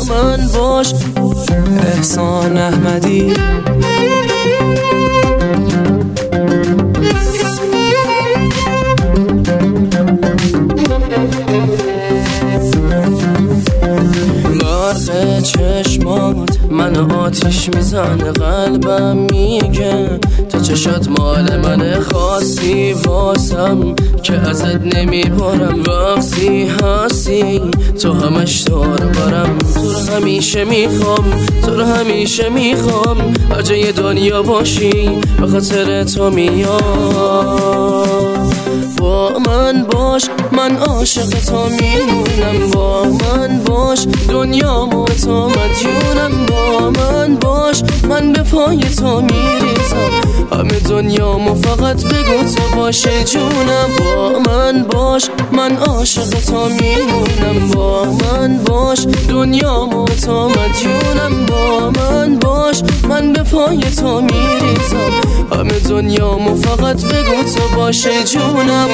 من باش. احسان احمدی. برق چشمات من آتیش میزنه، قلبم میگه تو چشات مال من، خاصی واسم که ازت نمیبارم. وقتی هستی تو همش دار برم، تو رو همیشه میخوام، تو رو همیشه میخوام. اجای دنیا باشی به خاطر تو میام. با من باش من عاشق تو میمونم، با من باش دنیامو تو مدیونم. با من باش من به پای تو میریزم، همه دنیامو فقط بگو تو باشه جونم. با من باش من عاشق تو میمونم، با من باش دنیامو تو مدیونم. با من باش من به پای تو میریزم، همه دنیامو فقط بگو تو باشه جونم.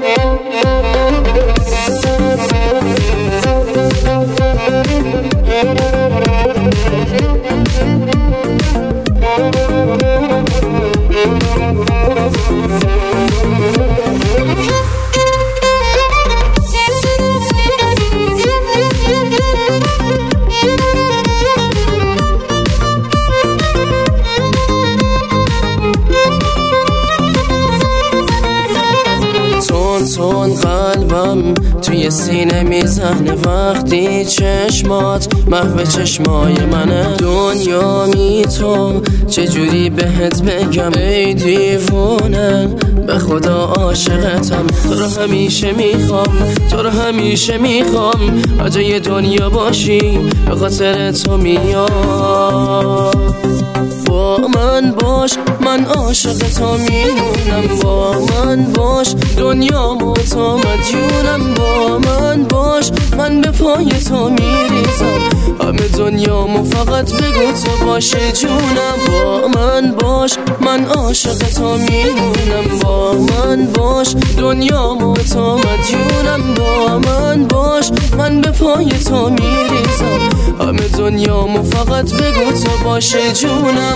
تون قلبم توی سینه میزنه، وقتی چشمات محو چشمای منه. دنیا می تو چجوری بهت بگم ای دیوونه، به خدا عاشقتم. تو رو همیشه میخوام، تو رو همیشه میخوام. اجای دنیا باشی به خاطر تو میام. با من باش من عاشق تو میمونم، با من باش دنیامو تو مدیونم. با من باش من به پای تو میریزم، همه دنیامو فقط بگو تو باشه جونم. با من باش من عاشق تو میمونم، با من باش دنیامو تو مدیونم. با من باش من به پای تو میریزم، همه دنیامو فقط بگو تو باشه جونم.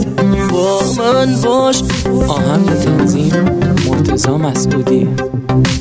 با من باش. آهنگ تنظیم مرتضی مسعودی.